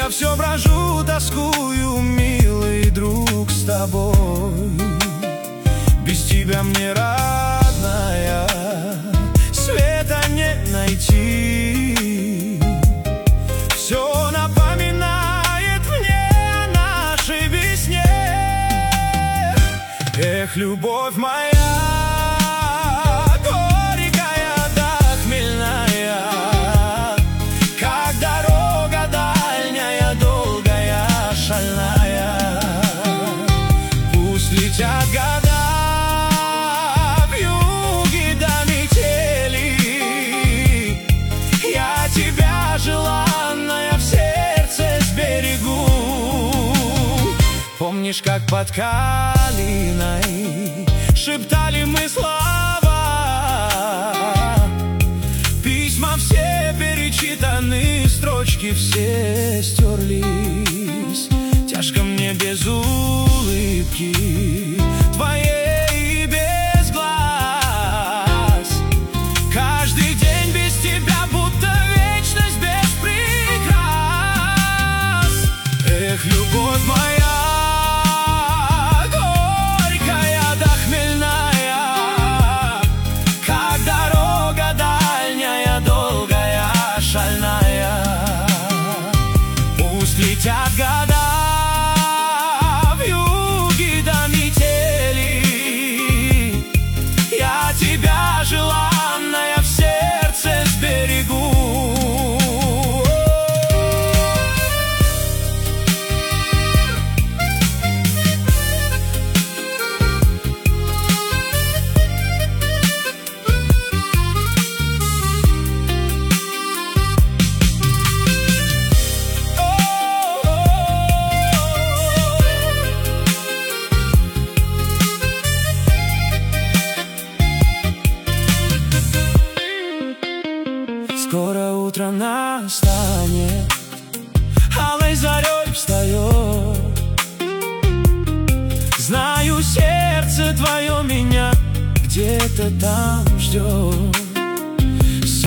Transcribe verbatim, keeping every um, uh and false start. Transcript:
Я все брожу, тоскую, милый друг, с тобой. Без тебя мне, родная, света не найти. Все напоминает мне о нашей весне. Эх, любовь моя, летят года, вьюги до метели. Я тебя, желанная, в сердце сберегу. Помнишь, как под калиной шептали мы слова? Письма все перечитаны, строчки все стерлись. Тяжко мне без улыбки твоей, без глаз. Каждый день без тебя будто вечность без прикрас. Эх, любовь моя, горькая да хмельная, как дорога дальняя, долгая, шальная. Пусть летят года, желанная, в сердце сберегу. Скоро утро настанет, алой зарей встает. Знаю, сердце твое меня где-то там ждет.